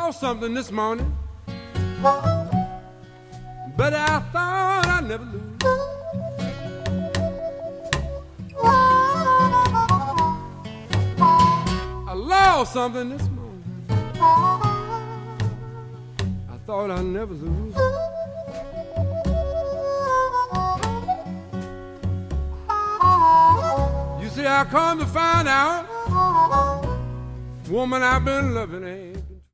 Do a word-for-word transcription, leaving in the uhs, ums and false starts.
lost something this morning, but I thought I'd never lose. I lost something this morning, I thought I'd never lose. You see, I come to find out, woman I've been loving ain't